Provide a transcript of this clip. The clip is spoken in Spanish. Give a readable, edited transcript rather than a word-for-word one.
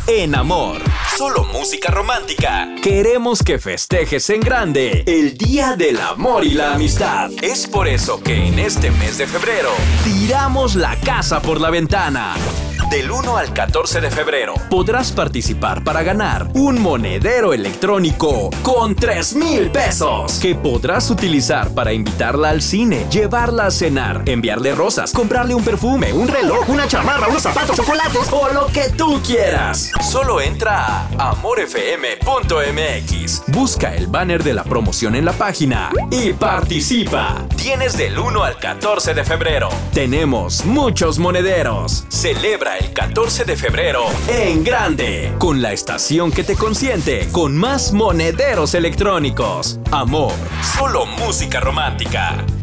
en Amor. Solo música romántica. Queremos que festejes en grande el Día del Amor y la Amistad. Es por eso que en este mes de febrero tiramos la casa por la ventana. Del 1 al 14 de febrero podrás participar para ganar un monedero electrónico con 3,000 pesos que podrás utilizar para invitarla al cine, llevarla a cenar, enviarle rosas, comprarle un perfume, un reloj, una chamarra, unos zapatos, chocolates o lo que tú quieras. Solo entra a amorfm.mx, busca el banner de la promoción en la página y participa. Tienes del 1 al 14 de febrero. Tenemos muchos monederos. Celebra el 14 de febrero en grande, con la estación que te consiente, con más monederos electrónicos. Amor, solo música romántica.